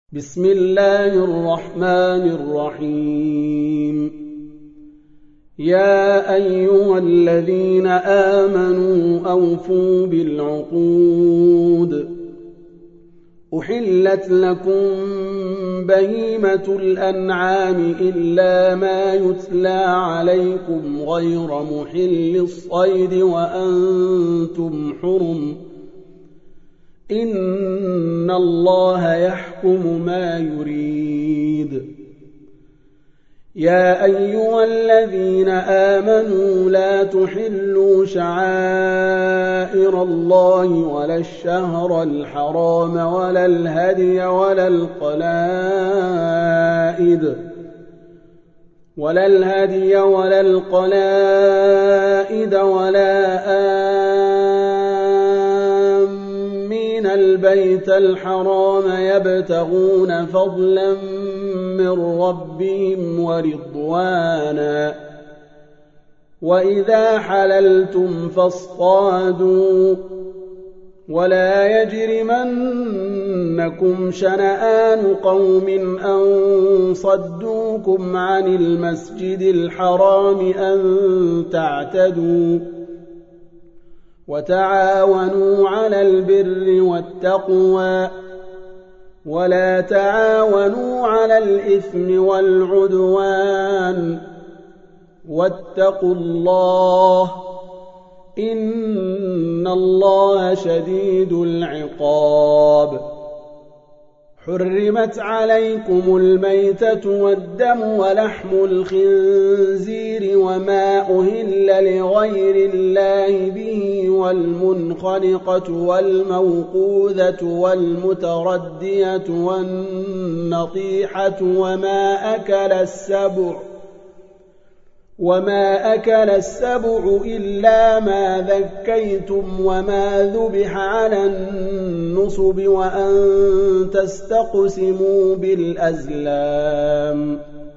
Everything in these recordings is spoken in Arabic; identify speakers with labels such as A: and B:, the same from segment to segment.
A: بسم الله الرحمن الرحيم يا أيها الذين آمنوا أوفوا بالعقود أحلت لكم بهيمة الأنعام إلا ما يتلى عليكم غير محل الصيد وأنتم حرم إن الله يحكم ما يريد يا أيها الذين آمنوا لا تحلوا شعائر الله ولا الشهر الحرام ولا الهدي ولا القلائد ولا آمين البيت الحرام يبتغون فضلا من ربهم ورضوانا وإذا حللتم فاصطادوا ولا يجرمنكم شنآن قوم أن صدوكم عن المسجد الحرام أن تعتدوا وتعاونوا على البر والتقوى ولا تعاونوا على الإثم والعدوان واتقوا الله إن الله شديد العقاب حرمت عليكم الميتة والدم ولحم الخنزير وما أهل لغير الله به والمنخنقة والموقوذة والمتردية والنطيحة وما أكل السبع إلا ما ذكيتم وما ذبح على النصب وأن تستقسموا بالأزلام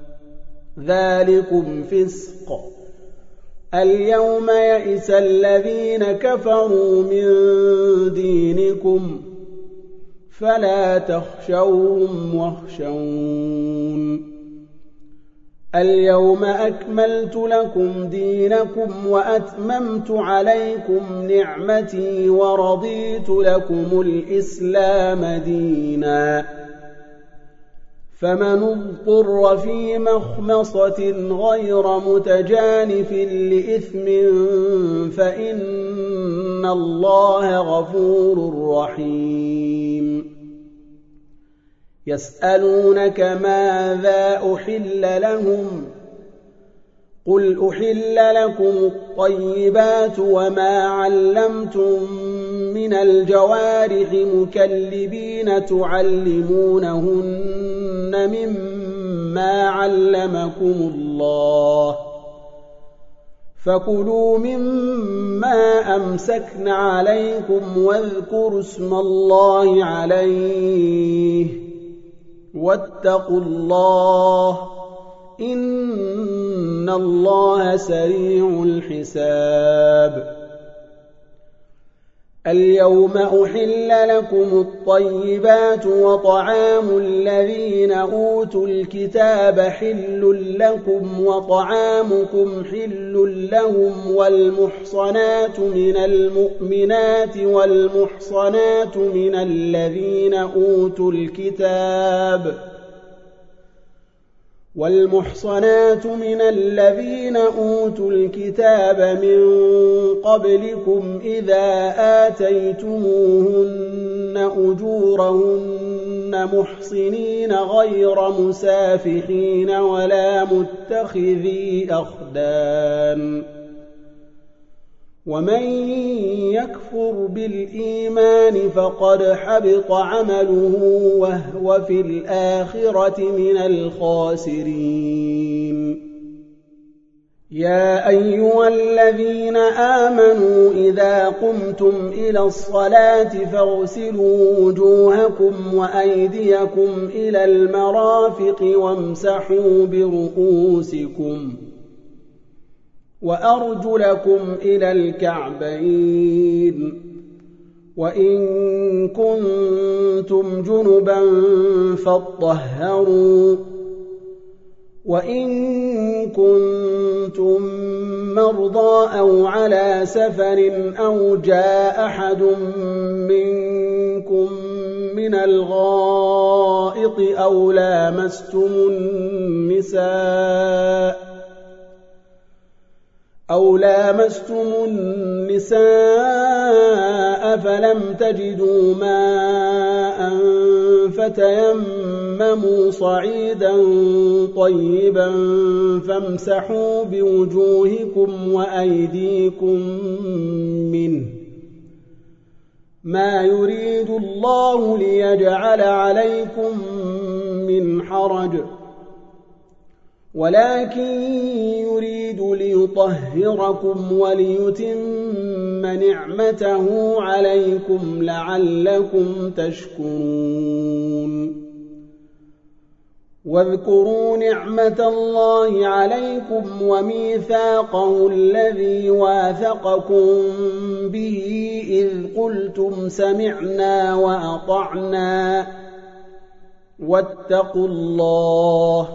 A: ذلكم فسق اليوم يئس الذين كفروا من دينكم فلا تخشوهم واخشون اليوم أكملت لكم دينكم وأتممت عليكم نعمتي ورضيت لكم الإسلام دينا فمن اضطر في مخمصة غير متجانف لإثم فإن الله غفور رحيم يسألونك ماذا أحل لهم قل أحل لكم الطيبات وما علمتم من الجوارح مكلبين تعلمونهن مما علمكم الله فكلوا مما أمسكن عليكم واذكروا اسم الله عليه واتقوا الله إن الله سريع الحساب اليوم أحل لكم الطيبات وطعام الذين أوتوا الكتاب حل لكم وطعامكم حل لهم والمحصنات من المؤمنات والمحصنات من الذين أوتوا الكتاب من قبلكم إذا آتيتموهن أجورهن محصنين غير مسافحين ولا متخذي أخدان ومن يكفر بالإيمان فقد حبط عمله وهو في الآخرة من الخاسرين يا أيها الذين آمنوا إذا قمتم إلى الصلاة فاغسلوا وجوهكم وأيديكم إلى المرافق وامسحوا برؤوسكم وأرجلكم إلى الكعبين وإن كنتم جنبا فاطهروا وإن كنتم مرضى أو على سفر أو جاء أحد منكم من الغائط أو لامستم النساء فلم تجدوا ماء فتيمموا صعيدا طيبا فامسحوا بوجوهكم وأيديكم منه ما يريد الله ليجعل عليكم من حرج ولكن يريد ليطهركم وليتم نعمته عليكم لعلكم تشكرون واذكروا نعمة الله عليكم وميثاقه الذي واثقكم به إذ قلتم سمعنا وأطعنا واتقوا الله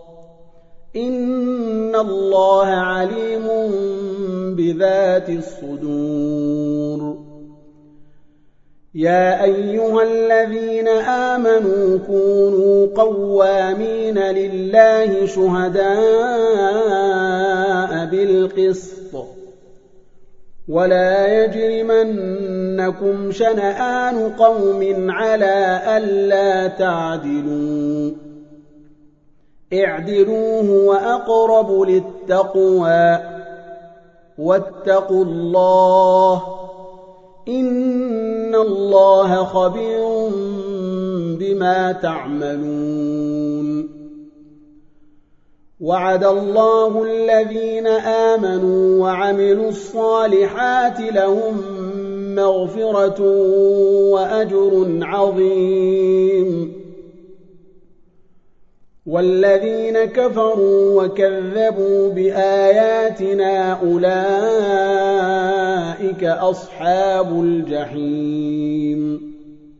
A: إن الله عليم بذات الصدور يا أيها الذين آمنوا كونوا قوامين لله شهداء بالقسط ولا يجرمنكم شنآن قوم على ألا تعدلوا اعدلوا هو أقرب للتقوى واتقوا الله إن الله خبير بما تعملون وعد الله الذين آمنوا وعملوا الصالحات لهم مغفرة وأجر عظيم والذين كفروا وكذبوا بآياتنا أولئك أصحاب الجحيم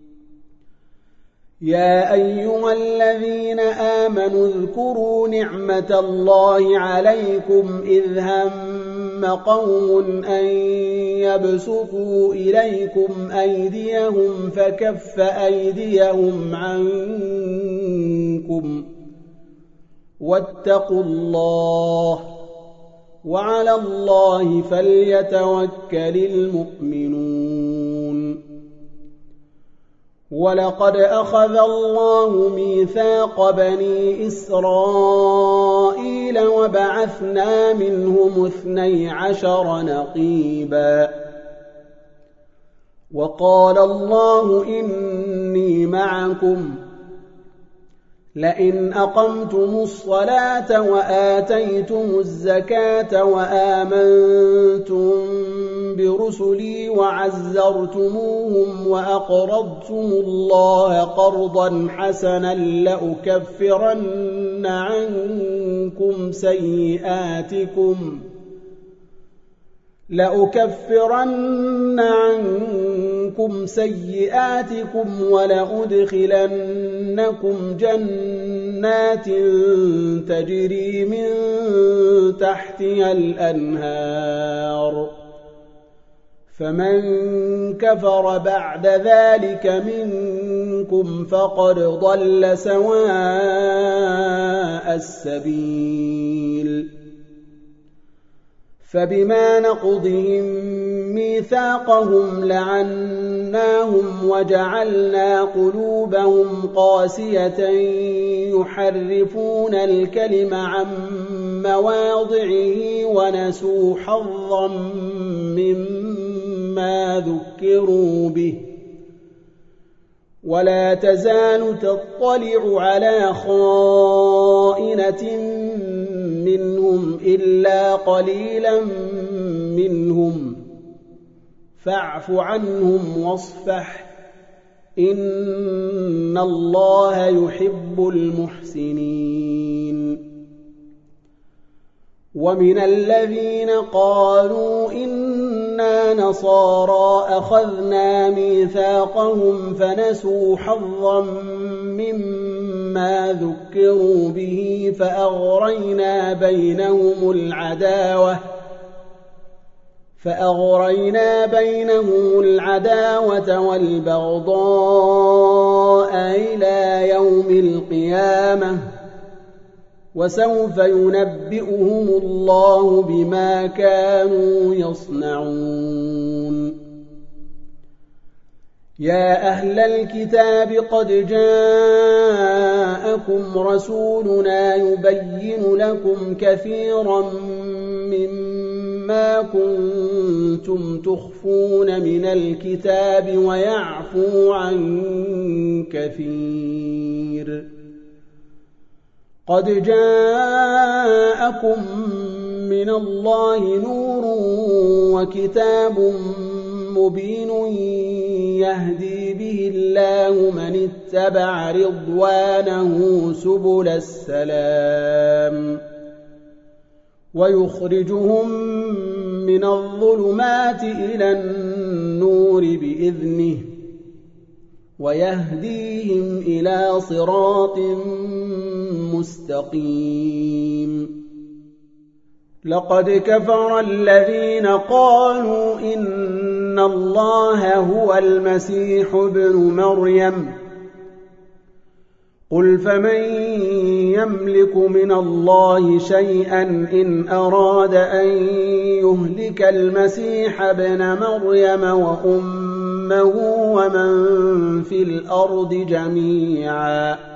A: يا أيها الذين آمنوا اذكروا نعمة الله عليكم إذ هم قوم أن يبسطوا إليكم أيديهم فكف أيديهم عنكم واتقوا الله وعلى الله فليتوكل المؤمنون ولقد أخذ الله ميثاق بني إسرائيل وبعثنا منهم 12 نقيبا وقال الله إني معكم لئن أقمتم الصلاة وآتيتم الزكاة وآمنتم برسلي وعزرتموهم وأقرضتم الله قرضا حسنا لأكفرن عنكم سيئاتكم ولأدخلنكم جنات تجري من تحتها الأنهار فمن كفر بعد ذلك منكم فقد ضل سواء السبيل فبما نقضهم ميثاقهم لعناهم وجعلنا قلوبهم قاسية يحرفون الكلم عن مواضعه ونسوا حظا مما ذكروا به ولا تزال تطلع على خائنة منهم إلا قليلا منهم فاعف عنهم واصفح إن الله يحب المحسنين ومن الذين قالوا إن كُنَّا نَصَارَىٰ أَخَذْنَا مِيثَاقَهُمْ فَنَسُوا حَظًّا مِّمَّا ذُكِّرُوا بِهِ فَأَغْرَيْنَا بَيْنَهُمُ الْعَدَاوَةَ وَالْبَغْضَاءَ إِلَىٰ يَوْمِ الْقِيَامَةِ ۚ وَسَوْفَ يُنَبِّئُهُمُ اللَّهُ بِمَا كَانُوا يَصْنَعُونَ. يَا أَهْلَ الْكِتَابِ قَدْ جَاءَكُمْ رَسُولُنَا يُبَيِّنُ لَكُمْ كَثِيرًا مِّمَّا كُنتُمْ تُخْفُونَ مِنَ الْكِتَابِ وَيَعْفُو عَن كَثِيرٍ. قَدْ جَاءَكُم مِّنَ اللَّهِ نُورٌ وَكِتَابٌ مُّبِينٌ يَهْدِي بِهِ اللَّهُ مَنِ اتَّبَعَ رِضْوَانَهُ سُبُلَ السَّلَامِ وَيُخْرِجُهُم مِّنَ الظُّلُمَاتِ إِلَى النُّورِ بِإِذْنِهِ وَيَهْدِيهِمْ إِلَىٰ صِرَاطٍ مُّسْتَقِيمٍ. لَقَدْ كَفَرَ الَّذِينَ قَالُوا إِنَّ اللَّهَ هُوَ المسيح ابْنُ مَرْيَمَ. قُلْ فَمَن يَمْلِكُ مِنَ اللَّهِ شَيْئًا إِنْ أَرَادَ أَن يُهْلِكَ الْمَسِيحَ ابْنَ مَرْيَمَ وَأُمَّهُ وَمَن فِي الْأَرْضِ جَمِيعًا ۗ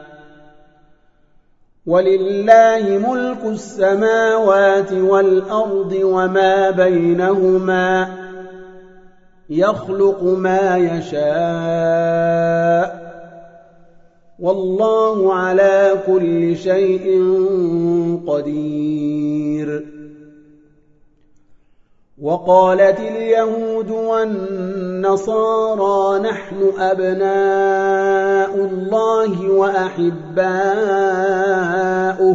A: وَلِلَّهِ مُلْكُ السَّمَاوَاتِ وَالْأَرْضِ وَمَا بَيْنَهُمَا ۚ يَخْلُقُ مَا يَشَاءُ ۚ وَاللَّهُ عَلَىٰ كُلِّ شَيْءٍ قَدِيرٌ. وَقَالَتِ الْيَهُودُ وَالنَّصَارَىٰ نَحْنُ أَبْنَاءُ اللَّهِ وَأَحِبَّاؤُهُ ۚ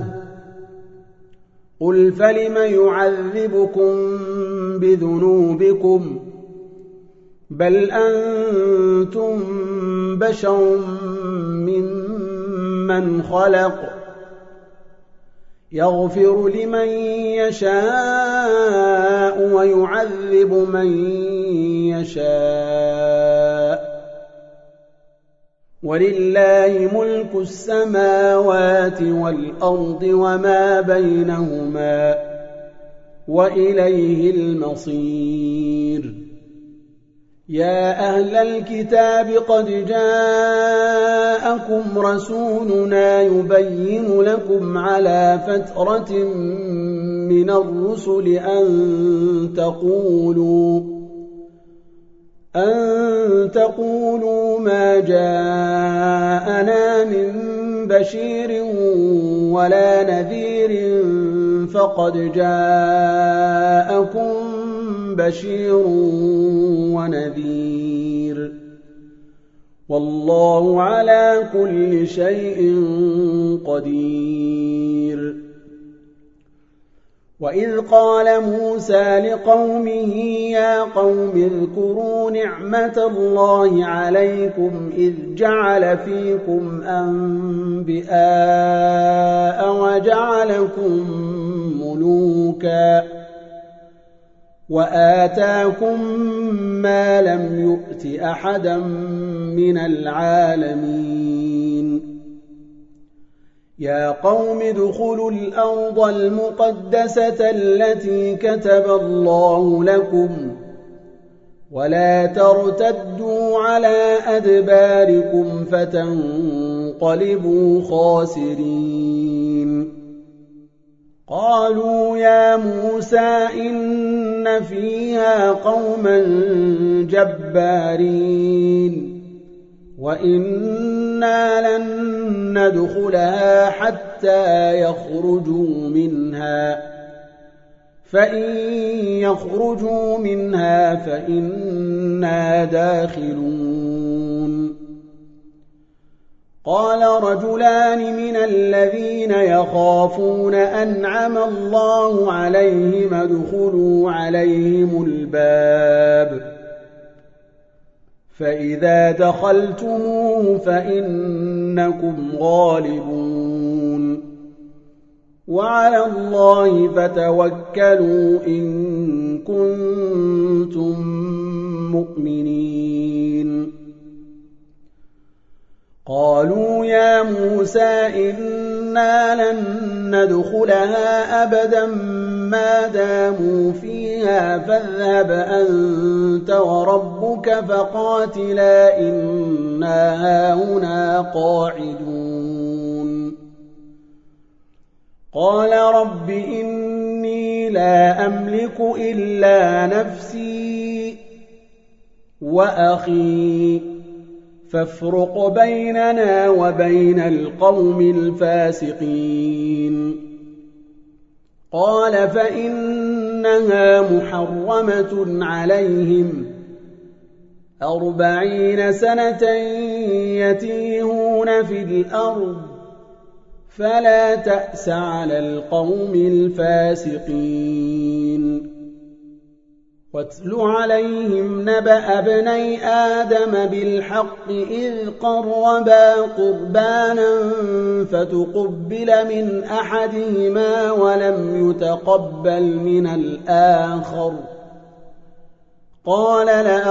A: قُلْ فَلِمَ يُعَذِّبُكُم بِذُنُوبِكُم ۖ بَلْ أَنتُم بَشَرٌ مِّمَّنْ خَلَقَ ۚ يَغْفِرُ لِمَن يَشَاءُ وَيُعَذِّبُ مَن يَشَاءُ ۚ وَلِلَّهِ مُلْكُ السَّمَاوَاتِ وَالْأَرْضِ وَمَا بَيْنَهُمَا ۚ وَإِلَيْهِ الْمَصِيرُ. يَا أَهْلَ الْكِتَابِ قَدْ جَاءَكُمْ رَسُولُنَا يُبَيِّنُ لَكُمْ عَلَىٰ فَتْرَةٍ مِّنَ الرُّسُلِ أَن تَقُولُوا مَا جَاءَنَا مِن بَشِيرٍ وَلَا نَذِيرٍ فَقَدْ جَاءَكُم بَشِيرٌ وَنَذِيرٌ ۗ وَاللَّهُ عَلَىٰ كُلِّ شَيْءٍ قَدِيرٌ. وَإِذْ قَالَ مُوسَىٰ لِقَوْمِهِ يَا قَوْمِ اذْكُرُوا نِعْمَةَ اللَّهِ عَلَيْكُمْ إِذْ جَعَلَ فِيكُمْ أَنبِيَاءَ وَجَعَلَكُم مُّلُوكًا وَآتَاكُم مَّا لَمْ يُؤْتِ أَحَدًا مِّنَ الْعَالَمِينَ. يَا قَوْمِ ادْخُلُوا الْأَرْضَ الْمُقَدَّسَةَ الَّتِي كَتَبَ اللَّهُ لَكُمْ وَلَا تَرْتَدُّوا عَلَىٰ أَدْبَارِكُمْ فَتَنقَلِبُوا خَاسِرِينَ. قَالُوا يَا مُوسَىٰ إِنَّ فِيهَا قَوْمًا جَبَّارِينَ وَإِنَّا لَن نَّدْخُلَهَا حَتَّىٰ يَخْرُجُوا مِنْهَا فَإِن يَخْرُجُوا مِنْهَا فَإِنَّا دَاخِلُونَ. قال رجلان من الذين يخافون أنعم الله عليهم ادخلوا عليهم الباب فإذا دخلتموه فإنكم غالبون وعلى الله فتوكلوا إن كنتم مؤمنين قالوا يا موسى إنا لن ندخلها أبدا ما داموا فيها فاذهب أنت وربك فقاتلا إنا هاهنا قاعدون قال رب إني لا أملك إلا نفسي وأخي فافرق بيننا وبين القوم الفاسقين قال فإنها محرمة عليهم 40 سنة يتيهون في الأرض فلا تأس على القوم الفاسقين واتل عليهم نبأ ابني آدم بالحق إذ قربا قربانا فتقبل من أحدهما ولم يتقبل من الآخر قال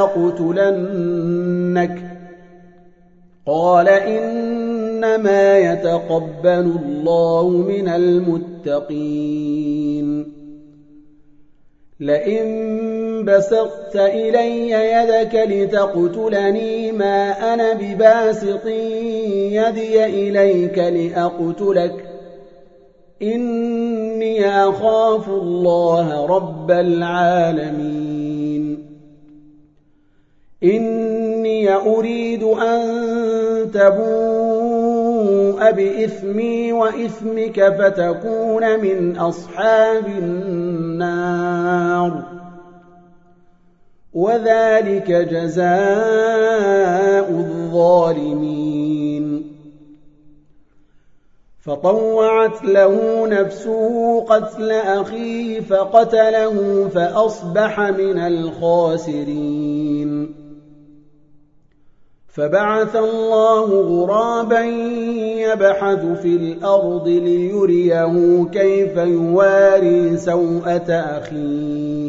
A: لأقتلنك قال إنما يتقبل الله من المتقين لئن بسطت إلي يدك لتقتلني ما أنا بباسط يدي إليك لأقتلك إني أخاف الله رب العالمين إني أريد أن تبوء بإثمي وإثمك فتكون من أصحاب النار وذلك جزاء الظالمين فطوعت له نفسه قتل أخيه فقتله فأصبح من الخاسرين فبعث الله غرابا يبحث في الأرض ليريه كيف يواري سوءة أخيه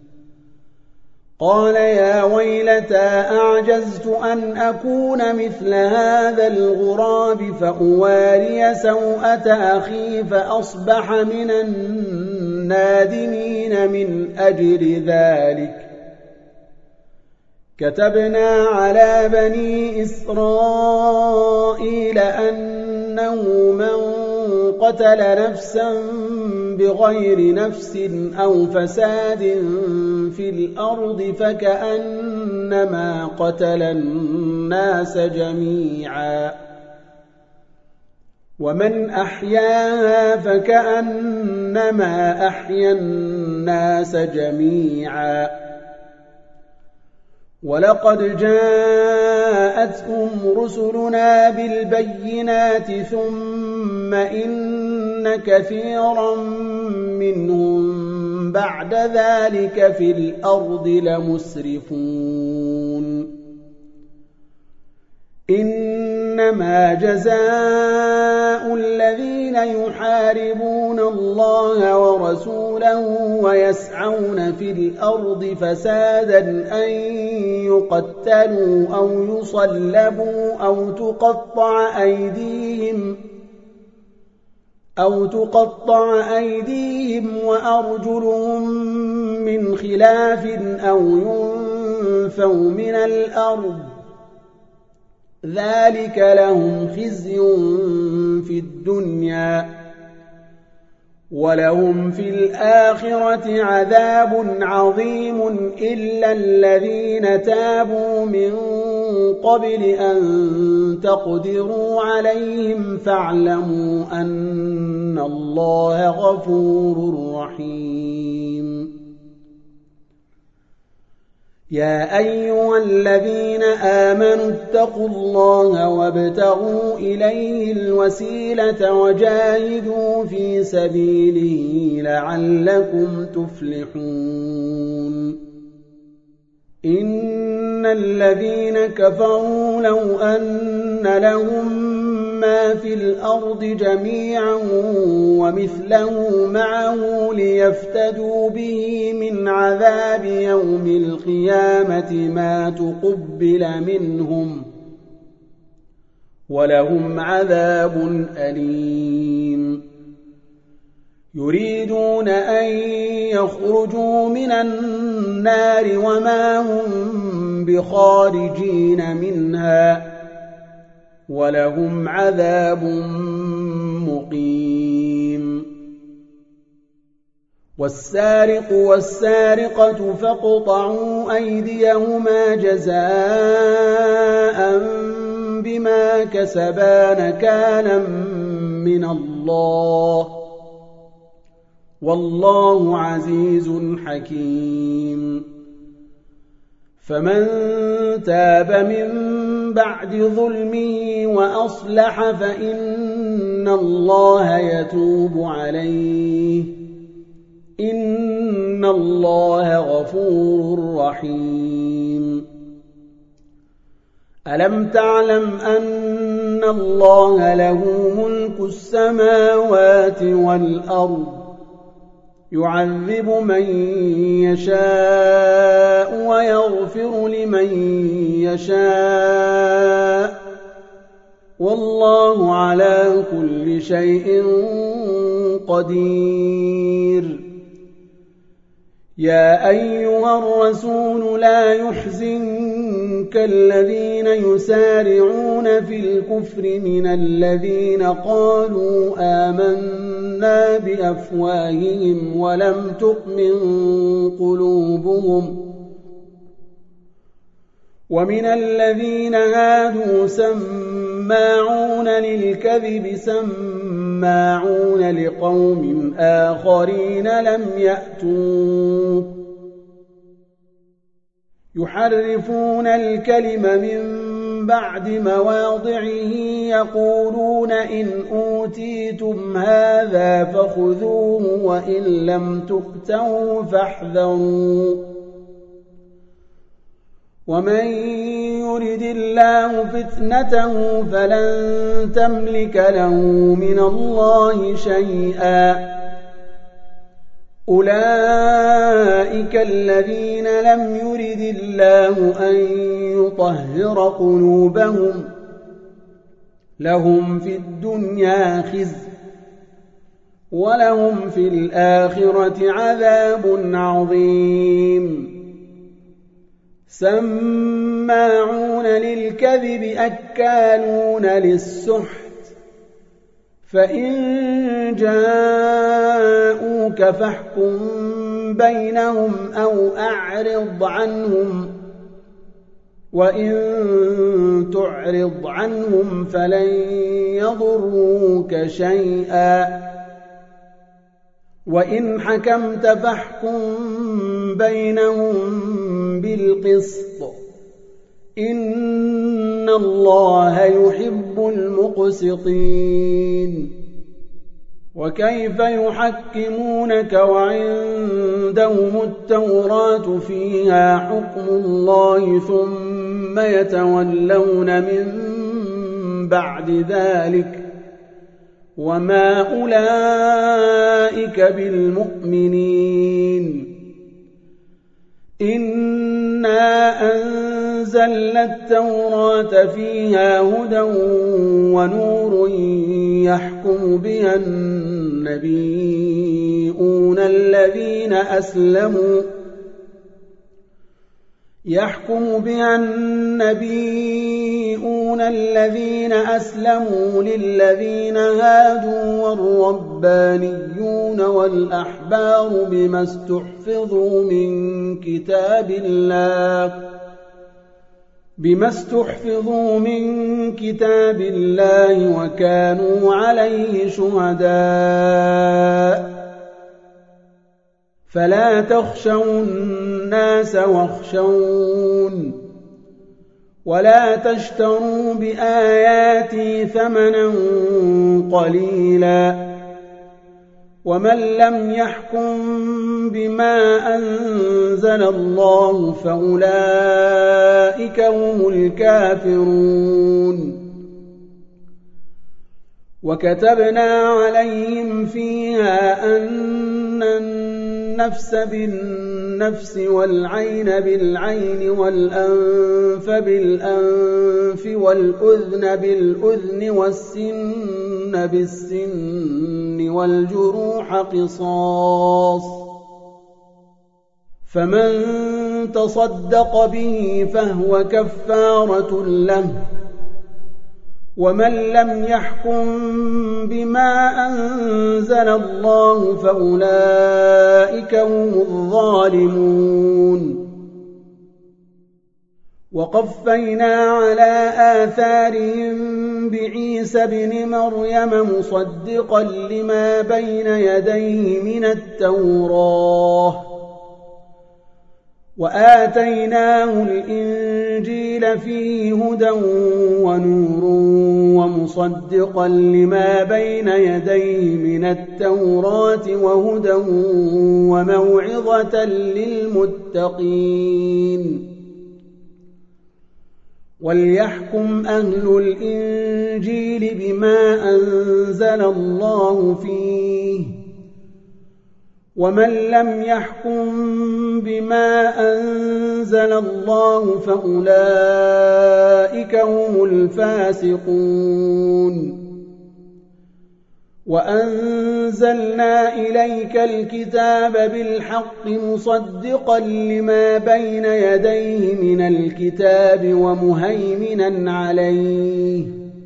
A: قال يا ويلتى أعجزت أن أكون مثل هذا الغراب فأواري سوءة أخي فأصبح من النادمين من أجل ذلك كتبنا على بني إسرائيل أنه من قتل نفسا بغير نفس أو فساد في الأرض فكأنما قتل الناس جميعا ومن أحياها فكأنما أحيا الناس جميعا ولقد جاءتهم رسلنا بالبينات ثم إن كثيرا منهم بعد ذلك في الأرض لمسرفون إنما جزاء الذين يحاربون الله ورسوله ويسعون في الأرض فسادا أن يقتلوا أو يصلبوا أو تقطع أيديهم وأرجلهم من خلاف أو ينفوا من الأرض ذلك لهم خزي في الدنيا ولهم في الآخرة عذاب عظيم إلا الذين تابوا من قبل أن تقدروا عليهم فاعلموا أن الله غفور رحيم يا أيها الذين آمنوا اتقوا الله وابتغوا إليه الوسيلة وجاهدوا في سبيله لعلكم تفلحون إن الذين كفروا لو أن لهم ما في الأرض جميعا ومثله معه ليفتدوا به من عذاب يوم القيامة ما تقبل منهم ولهم عذاب أليم يريدون أن يخرجوا من النار وما هم بخارجين منها ولهم عذاب مقيم والسارق والسارقة فاقطعوا أيديهما جزاء بما كسبا نكالا من الله والله عزيز حكيم فمن تاب من بعد ظلمه وأصلح فإن الله يتوب عليه إن الله غفور رحيم ألم تعلم أن الله له ملك السماوات والأرض يعذب من يشاء ويغفر لمن يشاء والله على كل شيء قدير يا أيها الرسول لا يحزنك الذين يسارعون في الكفر من الذين قالوا آمنا بأفواههم ولم تؤمن قلوبهم ومن الذين هادوا سماعون للكذب سماعون لقوم آخرين لم يأتوك يحرفون الكلم من بعد مواضعه يقولون إن أوتيتم هذا فخذوه وإن لم تؤتوه فاحذروا ومن يرد الله فتنته فلن تملك له من الله شيئا أولئك الذين لم يرد الله أن يطهر قلوبهم لهم في الدنيا خزي ولهم في الآخرة عذاب عظيم سماعون للكذب أكالون للسحت فإن جاءوك فاحكم بينهم أو أعرض عنهم وإن تعرض عنهم فلن يضروك شيئا وإن حكمت فاحكم بينهم بالقسط إن الله يحب المقسطين وكيف يحكمونك وعندهم التوراة فيها حكم الله ثم يتولون من بعد ذلك وما أولئك بالمؤمنين إنا أنزلنا التوراة فيها هدى ونور يحكم بها النبيون الذين أسلموا للذين هادوا والربانيون والأحبار بما استحفظوا من كتاب الله وكانوا عليه شهداء فلا تخشوا الناس واخشون ولا تشتروا بآياتي ثمنا قليلا ومن لم يحكم بما أنزل الله فأولئك هم الكافرون وكتبنا عليهم فيها أن النفس بالنفس والعين بالعين والأنف بالأنف والأذن بالأذن والسن بالسن والجروح قصاص فمن تصدق به فهو كفارة له ومن لم يحكم بما أنزل الله فأولئك هم الظالمون وقفينا على آثارهم بعيسى ابن مريم مصدقا لما بين يديه من التوراة وآتيناه الإنجيل فيه هدى ونور ومصدقا لما بين يديه من التوراة وهدى وموعظة للمتقين وليحكم أهل الإنجيل بما أنزل الله فيه ومن لم يحكم بما أنزل الله فأولئك هم الفاسقون وأنزلنا إليك الكتاب بالحق مصدقا لما بين يديه من الكتاب ومهيمنا عليه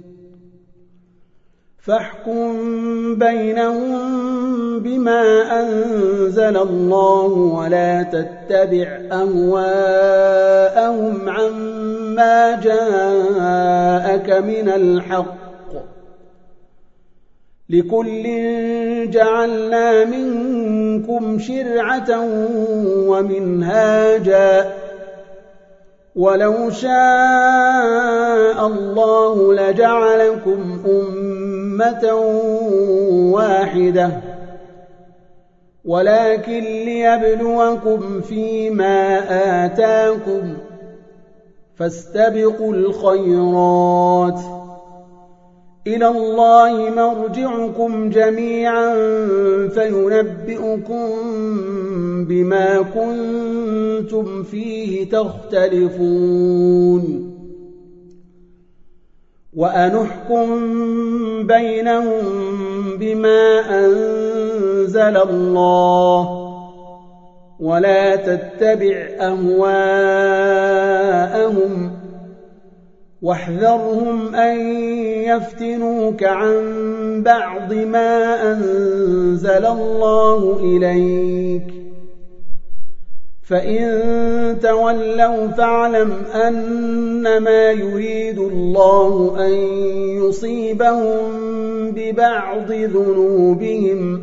A: فاحكم بينهم بما أنزل الله ولا تتبع أهواءهم عما جاءك من الحق لكل جعلنا منكم شرعة ومنهاجا ولو شاء الله لجعلكم أمة واحدة ولكن ليبلوكم فيما آتاكم فاستبقوا الخيرات إلى الله مرجعكم جميعا فينبئكم بما كنتم فيه تختلفون وأنحكم بينهم بما أنزل الله ولا تتبع أهواءهم واحذرهم أن يفتنوك عن بعض ما أنزل الله إليك فإن تولوا فاعلم أنما يريد الله أن يصيبهم ببعض ذنوبهم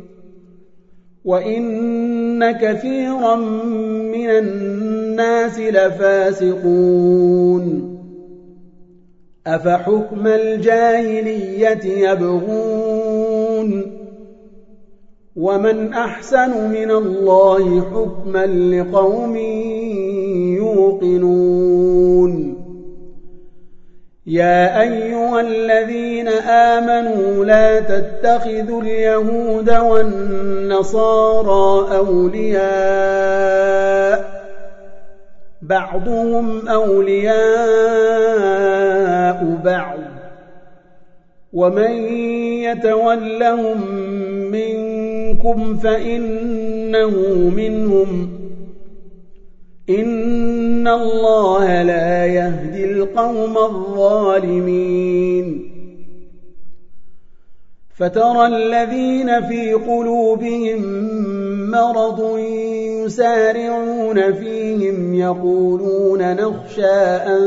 A: وإن كثيرا من الناس لفاسقون أفحكم الجاهلية يبغون ومن أحسن من الله حكما لقوم يوقنون يا أيها الذين آمنوا لا تتخذوا اليهود والنصارى أولياء بعضهم أولياء بعض ومن يتولهم منكم فإنه منهم إن الله لا يهدي القوم الظالمين فترى الذين في قلوبهم مرض يسارعون فيهم يقولون نخشى أن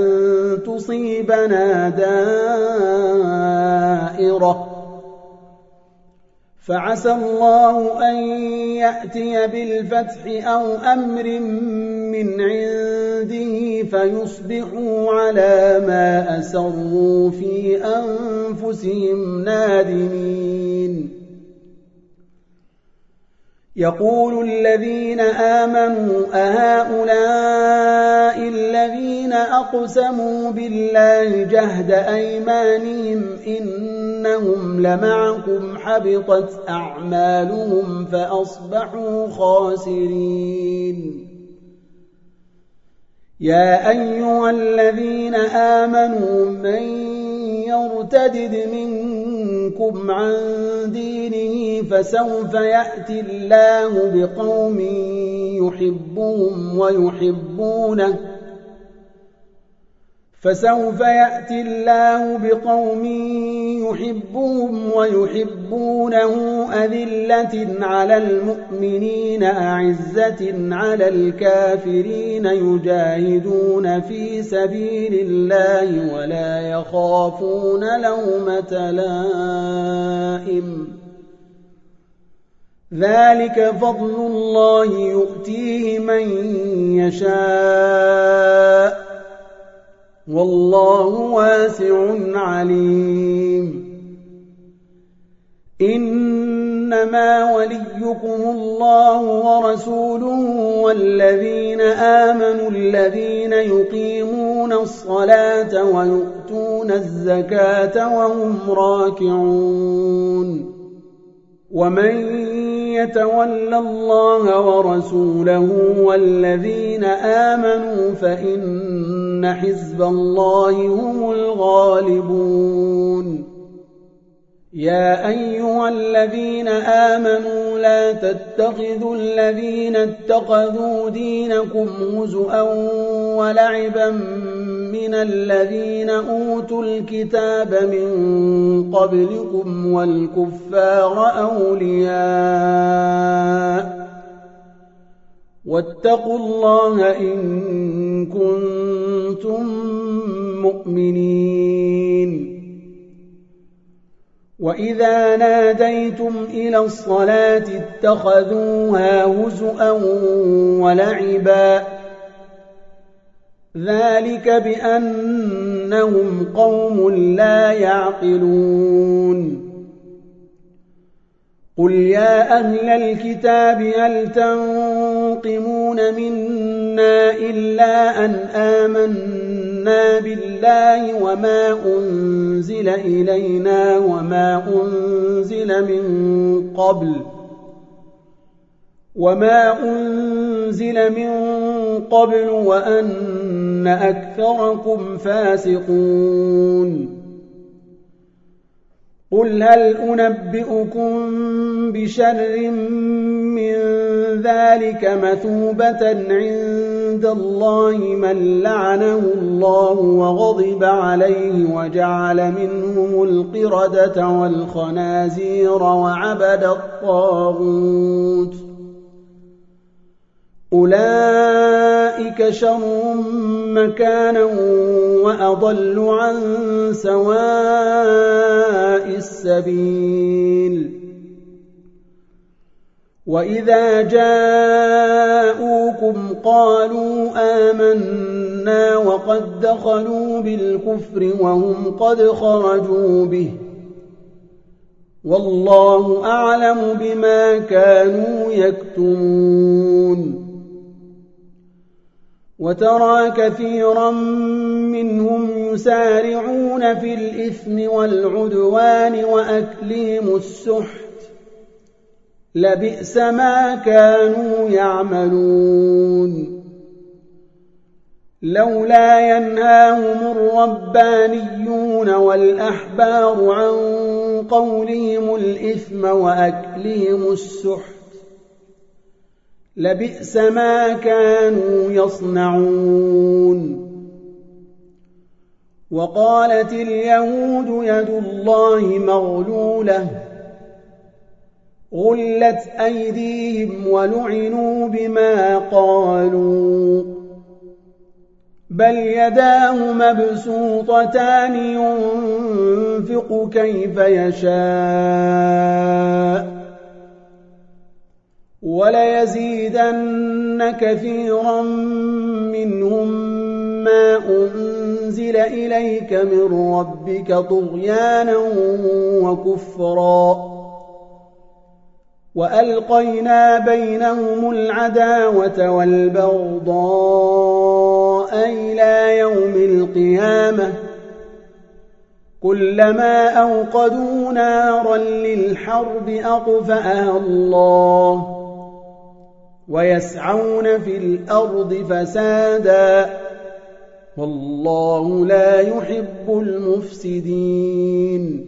A: تصيبنا دائرة فعسى الله أن يأتي بالفتح أو أمر من عنده فيصبحوا على ما أسروا في أنفسهم نادمين. يقول الذين آمنوا أهؤلاء الذين أقسموا بالله جهد أيمانهم إنهم لمعكم حبطت أعمالهم فأصبحوا خاسرين. يا أيها الذين آمنوا من يرتد منكم عن دينه فسوف يأتي الله بقوم يحبهم ويحبونه أذلة على المؤمنين أعزة على الكافرين يجاهدون في سبيل الله ولا يخافون لومة لائم. ذلك فضل الله يؤتيه من يشاء والله واسع عليم. إنما وليكم الله ورسوله والذين آمنوا الذين يقيمون الصلاة ويؤتون الزكاة وهم راكعون. ومن يتول الله ورسوله والذين آمنوا فإن حزب الله هم الغالبون. يا أيها الذين آمنوا لا تتخذوا الذين اتخذوا دينكم هزؤا ولعبا من الذين أوتوا الكتاب من قبلكم والكفار أولياء واتقوا الله إن كنتم مؤمنين. وإذا ناديتم إلى الصلاة اتخذوها هزؤا ولعبا ذلك بأنهم قوم لا يعقلون. قل يا أهل الكتاب هل تنقمون منا إلا أن آمنا بالله وما أنزل إلينا وما أنزل من قبل وأن أكثركم فاسقون. قل هل أنبئكم بشر من ذلك مثوبة عند الله من لعنه الله وغضب عليه وجعل منهم القردة والخنازير وعبد الطاغوت أولئك شر مكانا وأضل عن سواء السبيل. وإذا جاءوكم قالوا آمنا وقد دخلوا بالكفر وهم قد خرجوا به والله أعلم بما كانوا يكتمون. وترى كثيرا منهم يسارعون في الإثم والعدوان وأكلهم السحت لبئس ما كانوا يعملون. لولا ينهاهم الربانيون والأحبار عن قولهم الإثم وأكلهم السحت لبئس ما كانوا يصنعون. وقالت اليهود يد الله مغلولة غلت أيديهم ولعنوا بما قالوا بل يداه مبسوطتان ينفق كيف يشاء وَلَيَزِيدَنَّ كَثِيرًا مِّنْهُم مَّا أُنزِلَ إِلَيْكَ مِن رَّبِّكَ طُغْيَانًا وَكُفْرًا وَأَلْقَيْنَا بَيْنَهُمُ الْعَدَاوَةَ وَالْبَغْضَاءَ إِلَىٰ يَوْمِ الْقِيَامَةِ كُلَّمَا أَوْقَدُوا نَارًا لِّلْحَرْبِ أَطْفَأَهَا اللَّهُ وَيَسْعَوْنَ فِي الْأَرْضِ فَسَادًا وَاللَّهُ لَا يُحِبُّ الْمُفْسِدِينَ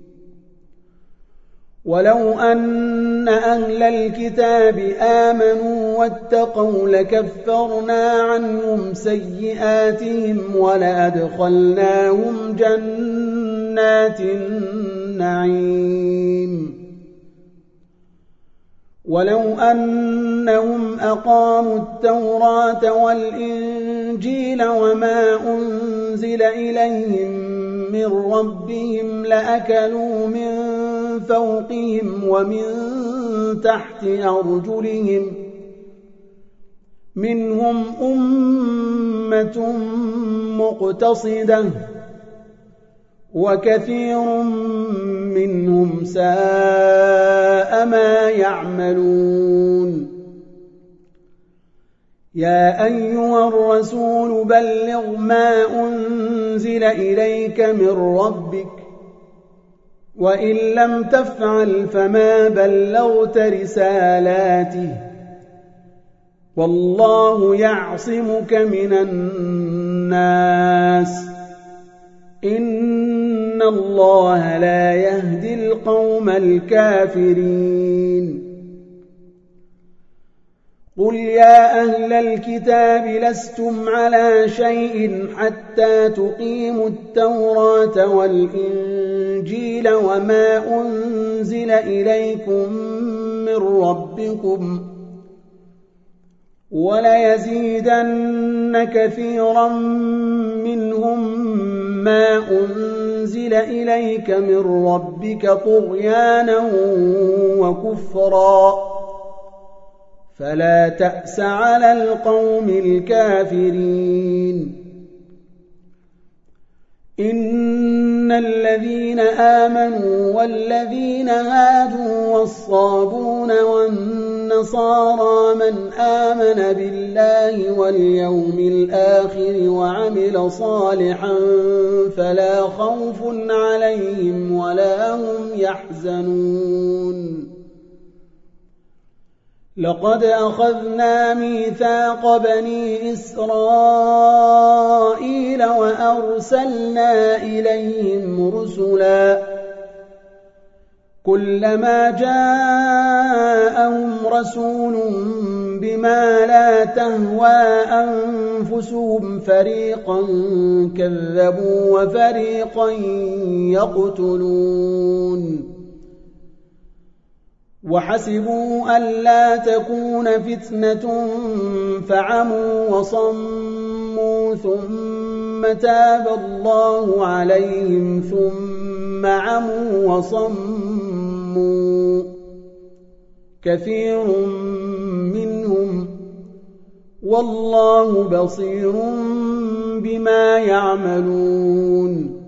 A: وَلَوْ أَنَّ أَهْلَ الْكِتَابِ آمَنُوا وَاتَّقَوْا لَكَفَّرْنَا عَنْهُمْ سَيِّئَاتِهِمْ وَلَأَدْخَلْنَاهُمْ جَنَّاتِ النَّعِيمِ وَلَوْ أَنَّهُمْ أَقَامُوا التَّوْرَاةَ وَالْإِنجِيلَ وَمَا أُنزِلَ إِلَيْهِم مِّن رَّبِّهِمْ لَأَكَلُوا مِن فَوْقِهِمْ وَمِن تَحْتِ أَرْجُلِهِم مِّنْهُمْ أُمَّةٌ مُّقْتَصِدَةٌ وَكَثِيرٌ مِّنْهُمْ سَاءَ مَا يَعْمَلُونَ يَا أَيُّهَا الرَّسُولُ بَلِّغْ مَا أُنزِلَ إِلَيْكَ مِن رَّبِّكَ وَإِن لَّمْ تَفْعَلْ فَمَا بَلَّغْتَ رِسَالَاتِهِ وَاللَّهُ يَعْصِمُكَ مِنَ النَّاسِ إِنَّ اللَّهَ لَا يَهْدِي الْقَوْمَ الْكَافِرِينَ قُلْ يَا أَهْلَ الْكِتَابِ لَسْتُمْ عَلَىٰ شَيْءٍ حَتَّىٰ تُقِيمُوا التَّوْرَاةَ وَالْإِنجِيلَ وَمَا أُنزِلَ إِلَيْكُم مِّن رَّبِّكُمْ وَلَيَزِيدَنَّ كَثِيرًا مِّنْهُم مَّا أُنزِلَ إِلَيْكَ مِن رَّبِّكَ طُغْيَانًا وَكُفْرًا فَلَا تَأْسَ عَلَى الْقَوْمِ الْكَافِرِينَ إِنَّ الَّذِينَ آمَنُوا وَالَّذِينَ هَادُوا وَالصَّابُونَ وَالنَّصَارَىٰ مَنْ آمَنَ بِاللَّهِ وَالْيَوْمِ الْآخِرِ وَعَمِلَ صَالِحًا فَلَا خَوْفٌ عَلَيْهِمْ وَلَا هُمْ يَحْزَنُونَ لَقَدْ أَخَذْنَا مِيثَاقَ بَنِي إِسْرَائِيلَ وَأَرْسَلْنَا إِلَيْهِمْ رُسُلًا كُلَّمَا جَاءَهُمْ رَسُولٌ بِمَا لَا تَهْوَىٰ أَنفُسُهُمْ فَرِيقًا كَذَّبُوا وَفَرِيقًا يَقْتُلُونَ وَحَسِبُوا أَلَّا تَكُونَ فِتْنَةٌ فَعَمُوا وَصَمُّوا ثُمَّ تَابَ اللَّهُ عَلَيْهِمْ ثُمَّ عَمُوا وَصَمُّوا كَثِيرٌ مِّنْهُمْ وَاللَّهُ بَصِيرٌ بِمَا يَعْمَلُونَ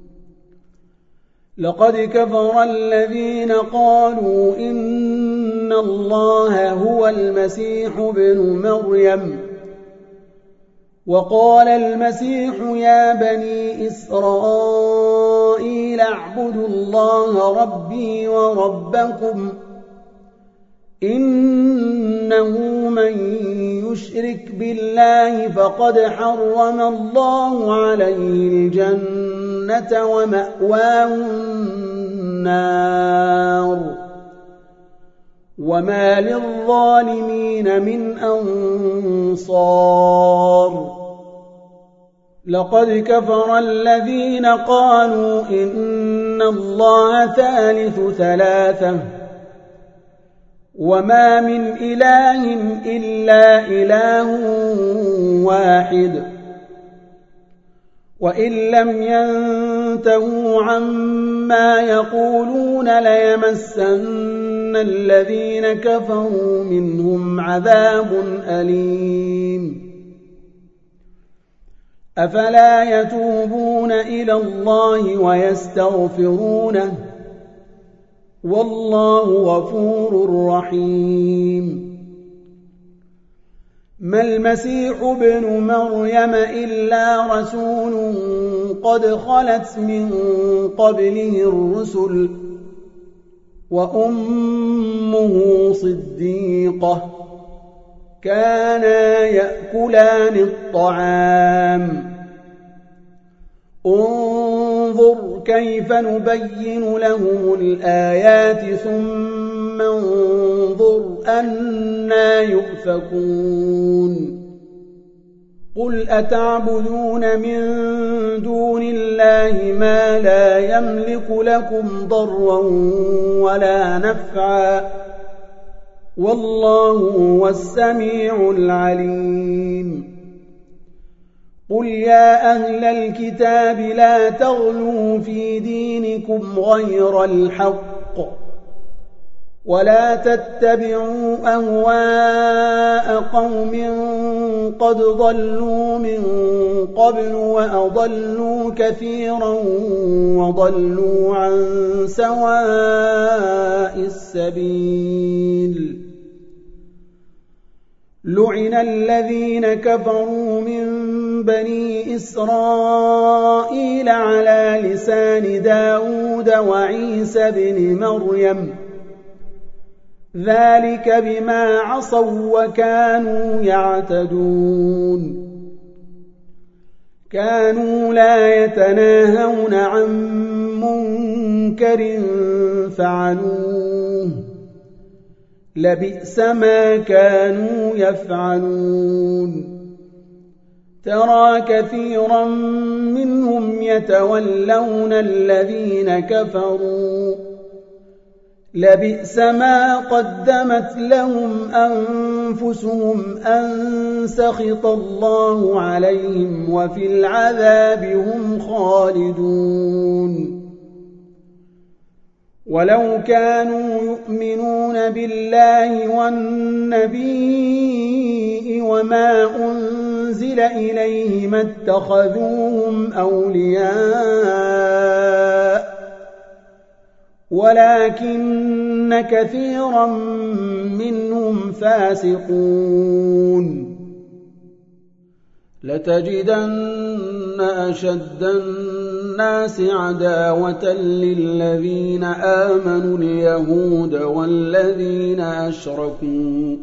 A: لَقَدْ كَفَرَ الَّذِينَ قَالُوا إِنَّ اللَّهَ هُوَ الْمَسِيحُ ابْنُ مَرْيَمَ وَقَالَ الْمَسِيحُ يَا بَنِي إِسْرَائِيلَ اعْبُدُوا اللَّهَ رَبِّي وَرَبَّكُمْ إِنَّهُ مَن يُشْرِكْ بِاللَّهِ فَقَدْ حَرَّمَ اللَّهُ عَلَيْهِ الْجَنَّةَ وَمَأْوَاهُ النَّارُ وَمَا لِلظَّالِمِينَ مِنْ أَنصَارٍ لَقَدْ كَفَرَ الَّذِينَ قَالُوا إِنَّ اللَّهَ ثَالِثُ ثَلَاثَةٍ وَمَا مِنْ إِلَٰهٍ إِلَّا إِلَٰهٌ وَاحِدٌ وَإِن لَّمْ ينتهوا عما يقولون ليمسن الذين كفروا منهم عذاب أليم أفلا يتوبون إلى الله ويستغفرونه والله غفور رحيم ما المسيح ابن مريم إلا رسول قد خلت من قبله الرسل وأمه صديقة كانا يأكلان الطعام انظر كيف نبين لهم الآيات ثم انظر أنى يؤفكون قل أتعبدون من دون الله ما لا يملك لكم ضرا ولا نفعا والله هو السميع العليم قل يا أهل الكتاب لا تغلوا في دينكم غير الحق ولا تتبعوا أهواء قوم قد ضلوا من قبل وأضلوا كثيرا وضلوا عن سواء السبيل لعن الذين كفروا من بني إسرائيل على لسان داود وعيسى بن مريم ذلك بما عصوا وكانوا يعتدون كانوا لا يتناهون عن منكر فعلوه لبئس ما كانوا يفعلون ترى كثيرا منهم يتولون الذين كفروا لبئس ما قدمت لهم أنفسهم أن سخط الله عليهم وفي العذاب هم خالدون ولو كانوا يؤمنون بالله والنبي وما أنزل إليه ما اتخذوهم أولياء ولكن كثيرا منهم فاسقون لتجدن أشد الناس عداوة للذين آمنوا اليهود والذين أشركوا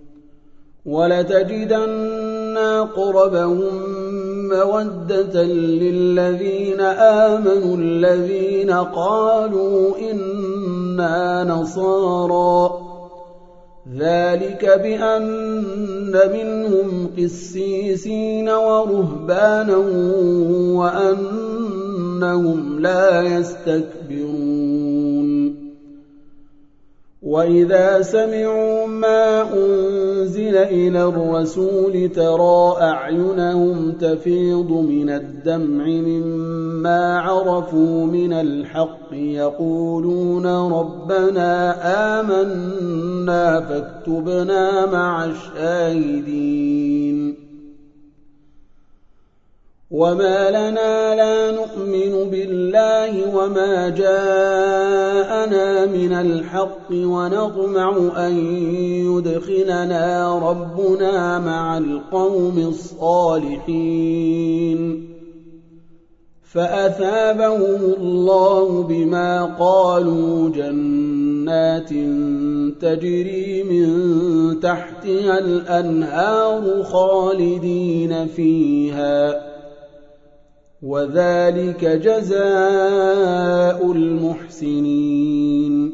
A: ولتجدن أقربهم مودة للذين آمنوا الذين قالوا إنا نصارى ذلك بأن منهم قسيسين ورهبانا وأنهم لا يستكبرون وإذا سمعوا ما أنزل إلى الرسول ترى أعينهم تفيض من الدمع مما عرفوا من الحق يقولون ربنا آمنا فاكتبنا مع الشاهدين وما لنا لا نؤمن بالله وما جاءنا من الحق ونطمع أن يدخلنا ربنا مع القوم الصالحين فأثابهم الله بما قالوا جنات تجري من تحتها الأنهار خالدين فيها وذلك جزاء المحسنين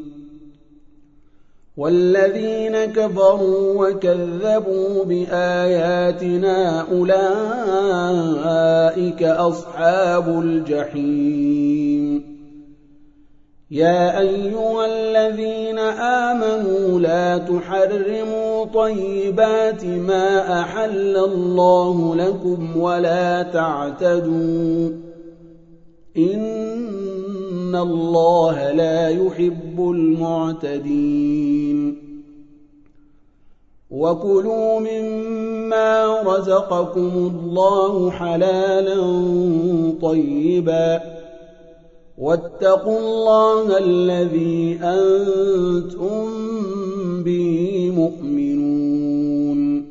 A: والذين كفروا وكذبوا بآياتنا أولئك أصحاب الجحيم يا أيها الذين آمنوا لا تحرموا طيبات ما أحل الله لكم ولا تعتدوا إن الله لا يحب المعتدين وكلوا مما رزقكم الله حلالا طيبا واتقوا الله الذي أنتم به مؤمنون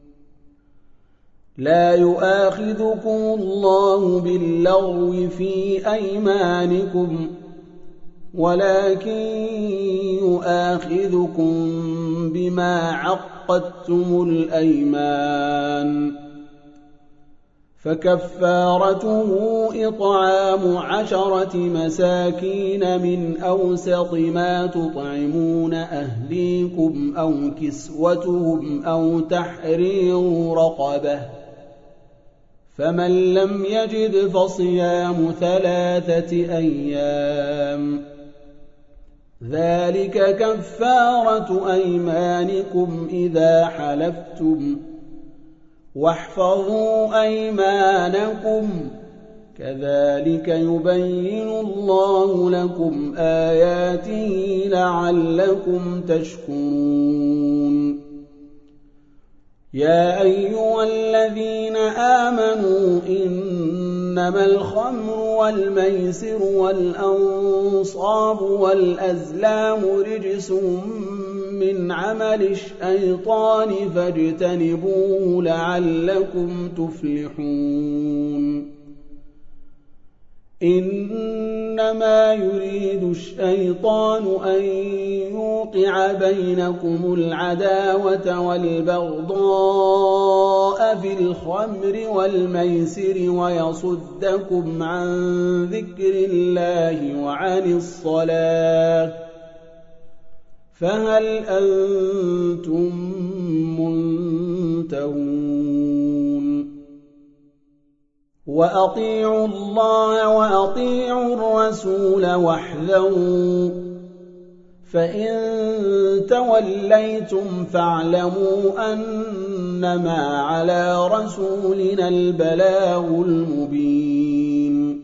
A: لا يؤاخذكم الله باللغو في أيمانكم ولكن يؤاخذكم بما عقدتم الأيمان فكفارته إطعام 10 مساكين من أوسط ما تطعمون أهليكم أو كسوتهم أو تحرير رقبة فمن لم يجد فصيام 3 أيام ذلك كفارة أيمانكم إذا حلفتم واحفظوا أيمانكم كذلك يبين الله لكم آياته لعلكم تشكرون يا أيها الذين آمنوا إنما الخمر والميسر والأنصاب والأزلام رجس من عمل الشيطان فاجتنبوه لعلكم تفلحون إنما يريد الشيطان أن يوقع بينكم العداوة والبغضاء في الخمر والميسر ويصدكم عن ذكر الله وعن الصلاة فهل أنتم منتهون وأطيعوا الله وأطيعوا الرسول واحذروا فإن توليتم فاعلموا أنما على رسولنا البلاغ المبين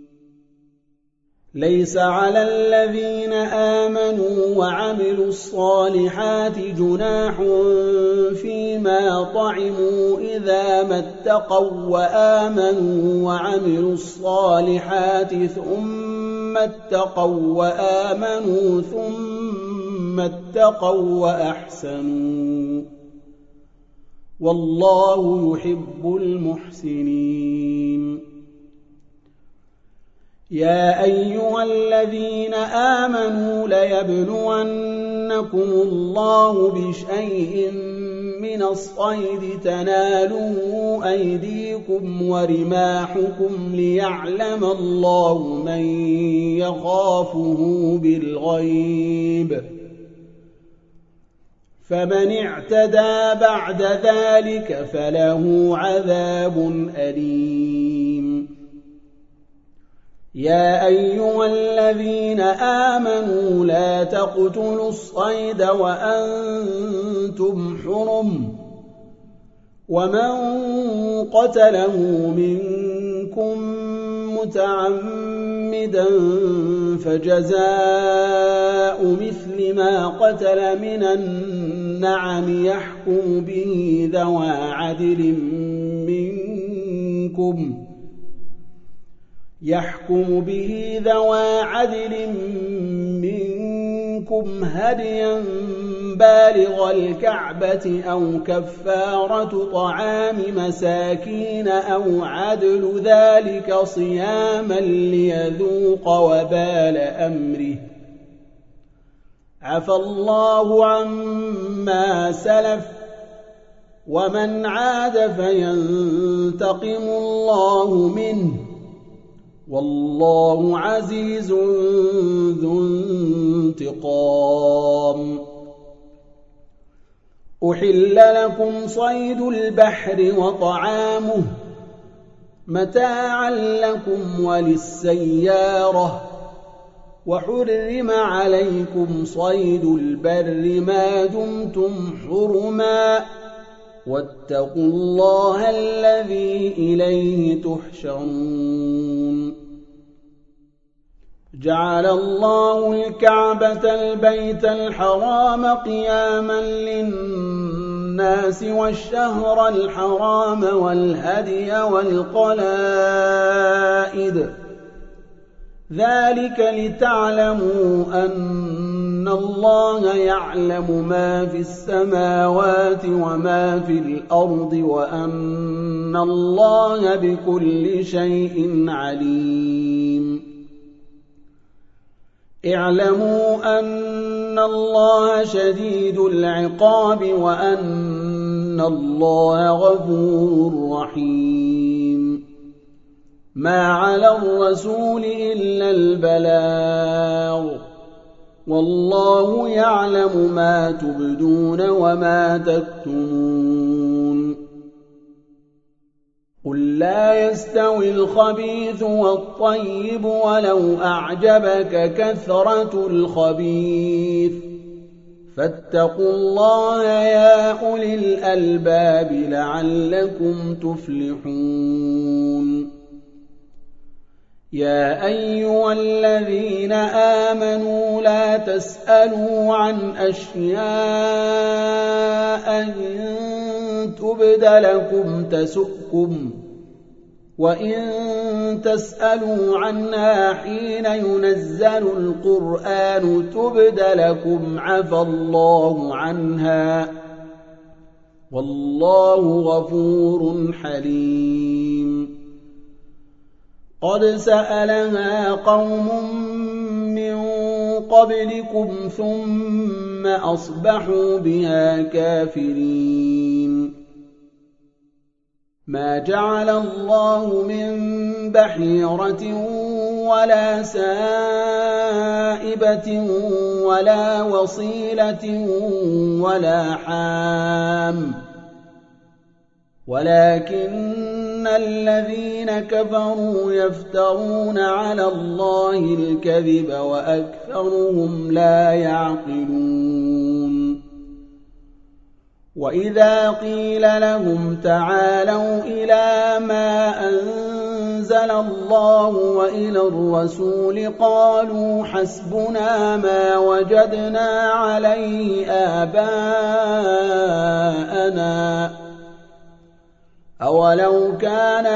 A: ليس على الذين آمنوا وعملوا الصالحات جناح فيما طعموا إذا ما اتقوا وآمنوا وعملوا الصالحات ثم اتقوا وآمنوا ثم اتقوا وأحسنوا والله يحب المحسنين يا أيها الذين آمنوا ليبلونكم الله بشيء من الصيد تناله أيديكم ورماحكم ليعلم الله من يخافه بالغيب فمن اعتدى بعد ذلك فله عذاب أليم يا أيها الذين آمنوا لا تقتلوا الصيد وأنتم حرم ومن قتله منكم متعمدا فجزاء مثل ما قتل من النعم يحكم به ذوى عدل منكم هديا بالغ الكعبة أو كفارة طعام مساكين أو عدل ذلك صياما ليذوق وبال أمره عفى الله عما سلف ومن عاد فينتقم الله منه والله عزيز ذو انتقام أحل لكم صيد البحر وطعامه متاعا لكم وللسيارة وحرم عليكم صيد البر ما دمتم حرما واتقوا الله الذي إليه تحشرون جعل الله الكعبة البيت الحرام قياما للناس والشهر الحرام والهدي والقلائد ذلك لتعلموا أن الله يعلم ما في السماوات وما في الأرض وأن الله بكل شيء عليم اعلموا أن الله شديد العقاب وأن الله غفور رحيم ما على الرسول إلا البلاغ والله يعلم ما تبدون وما تكتمون قل لا يستوي الخبيث والطيب ولو أعجبك كثرة الخبيث فاتقوا الله يا أولي الألباب لعلكم تفلحون يا أيها الذين آمنوا لا تسألوا عن أشياء إن تبد لكم تسؤكم وإن تسألوا عنها حين ينزل القرآن تبد لكم عفى الله عنها والله غفور حليم قد سألها قوم من قبلكم ثم أصبحوا بها كافرين ما جعل الله من بحيرة ولا سائبة ولا وصيلة ولا حام ولكن الذين كفروا يفترون على الله الكذب وأكثرهم لا يعقلون وإذا قيل لهم تعالوا إلى ما أنزل الله وإلى الرسول قالوا حسبنا ما وجدنا عليه آباءنا أولو كان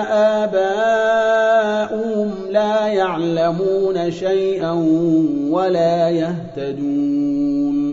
A: آباؤهم لا يعلمون شيئا ولا يهتدون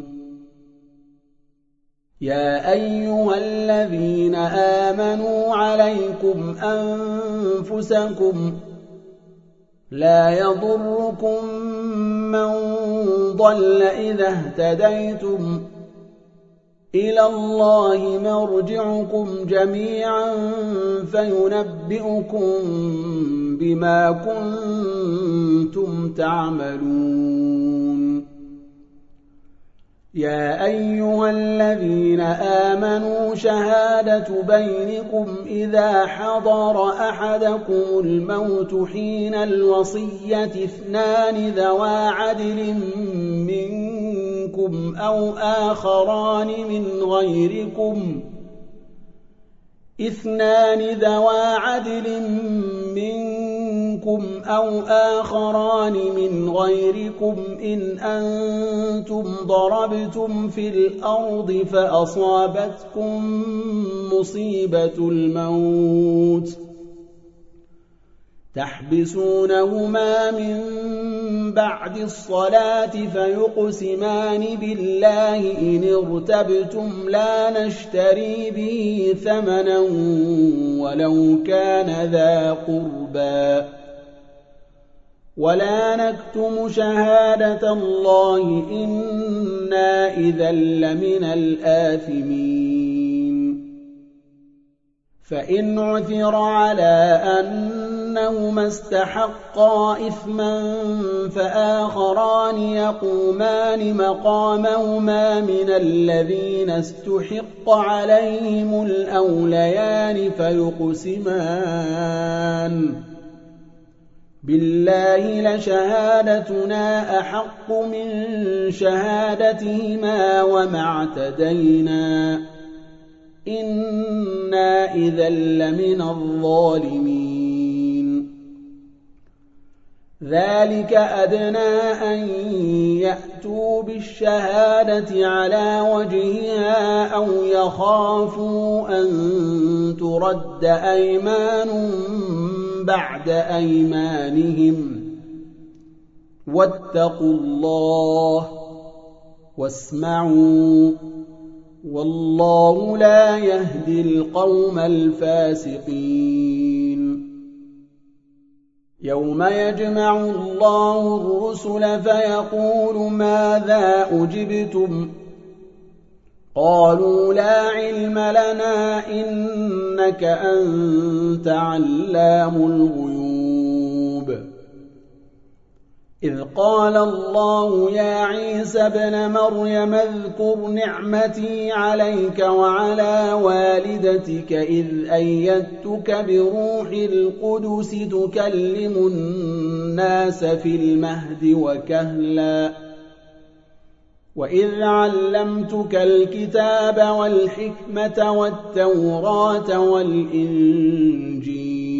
A: يا أيها الذين آمنوا عليكم أنفسكم لا يضركم من ضل إذا اهتديتم إلى الله مرجعكم جميعا فينبئكم بما كنتم تعملون يا أيها الذين آمنوا شهادة بينكم إذا حضر أحدكم الموت حين الوصية اثنان ذوى عدل منكم أو آخران من غيركم إن أنتم ضربتم في الأرض فأصابتكم مصيبة الموت تحبسونهما من بعد الصلاة فيقسمان بالله إن ارتبتم لا نشتري به ثمنا ولو كان ذا قربى ولا نكتم شهادة الله إنا إذا لمن الآثمين فإن عثر على أنهما استحقا إثما فآخران يقومان مقامهما من الذين استحق عليهم الأوليان فيقسمان بالله لشهادتنا أحق من شهادتهما وما اعتدينا إنا إذا لمن الظالمين ذلك أدنى أن يأتوا بالشهادة على وجهها أو يخافوا أن ترد أيمان بعد أيمانهم واتقوا الله واسمعوا والله لا يهدي القوم الفاسقين يوم يجمع الله الرسل فيقول ماذا أجبتم قالوا لا علم لنا إنك أنت علام الغيوب إذ قال الله يا عيسى ابن مريم اذكر نعمتي عليك وعلى والدتك إذ أيدتك بروح القدس تكلم الناس في المهد وكهلا وإذ علمتك الكتاب والحكمة والتوراة والإنجيل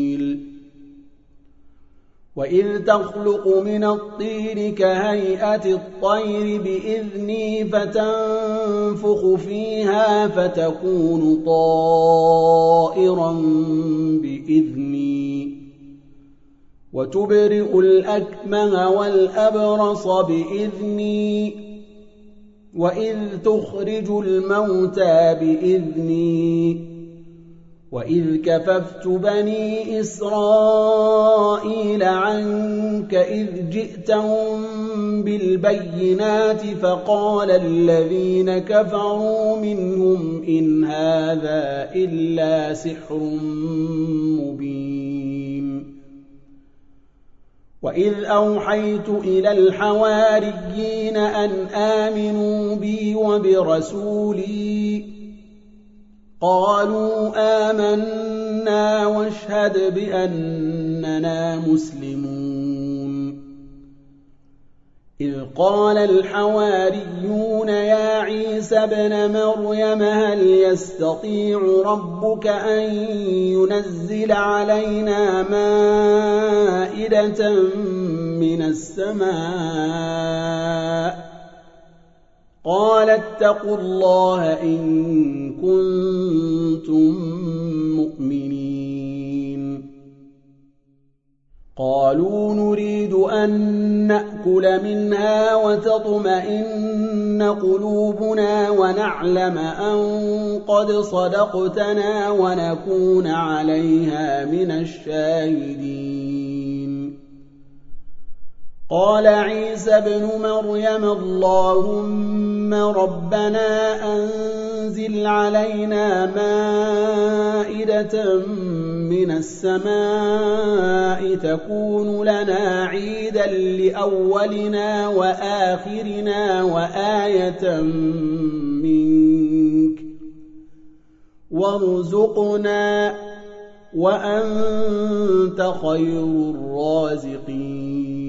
A: وإذ تخلق من الطين كهيئة الطير بإذني فتنفخ فيها فتكون طائرا بإذني وتبرئ الأكمه والأبرص بإذني وإذ تخرج الموتى بإذني وإذ كففت بني إسرائيل عنك إذ جئتهم بالبينات فقال الذين كفروا منهم إن هذا إلا سحر مبين وإذ أوحيت إلى الحواريين أن آمنوا بي وبرسولي قالوا آمنا واشهد بأننا مسلمون إذ قال الحواريون يا عيسى ابن مريم هل يستطيع ربك أن ينزل علينا مائدة من السماء قال اتقوا الله إن كنتم مؤمنين قالوا نريد أن نأكل منها وتطمئن قلوبنا ونعلم أن قد صدقتنا ونكون عليها من الشاهدين قال عيسى ابن مريم اللهم ربنا أنزل علينا مائدة من السماء تكون لنا عيدا لأولنا وآخرنا وآية منك وارزقنا وأنت خير الرازقين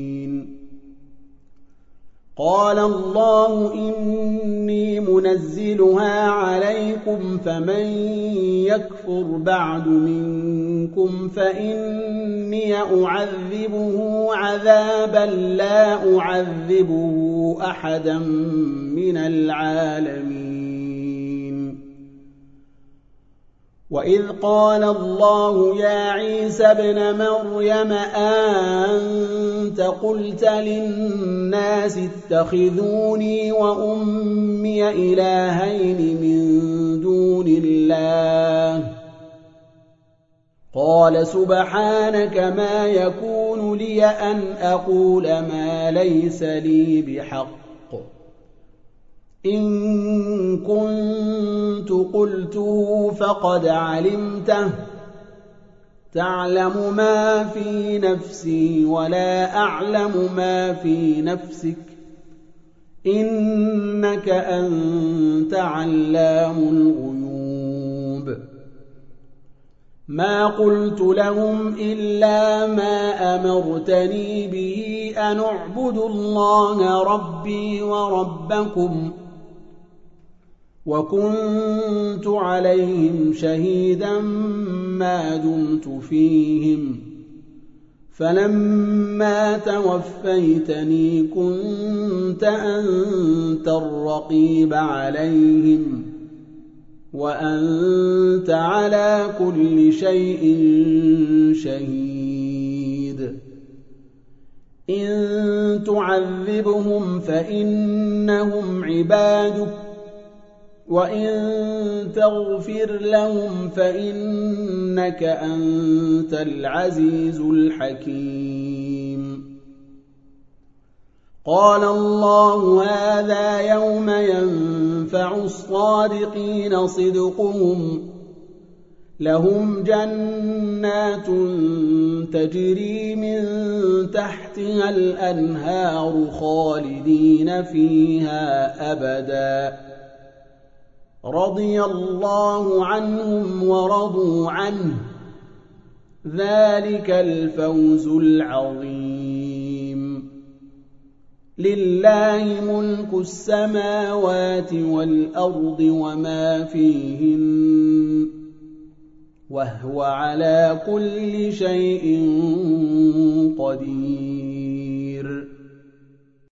A: قال الله إني منزلها عليكم فمن يكفر بعد منكم فإني أعذبه عذابا لا أعذبه أحدا من العالمين وإذ قال الله يا عيسى ابن مريم أنت قلت للناس اتخذوني وأمي إلهين من دون الله قال سبحانك ما يكون لي أن أقول ما ليس لي بحق إن كنت قلته فقد علمته تعلم ما في نفسي ولا أعلم ما في نفسك إنك أنت علام الغيوب ما قلت لهم إلا ما أمرتني به أن اعبدوا الله ربي وربكم وكنت عليهم شهيدا ما دمت فيهم فلما توفيتني كنت أنت الرقيب عليهم وأنت على كل شيء شهيد إن تعذبهم فإنهم عبادك وإن تغفر لهم فإنك أنت العزيز الحكيم قال الله هذا يوم ينفع الصادقين صدقهم لهم جنات تجري من تحتها الأنهار خالدين فيها أبدا رضي الله عنهم ورضوا عنه ذلك الفوز العظيم لله ملك السماوات والأرض وما فيهن وهو على كل شيء قدير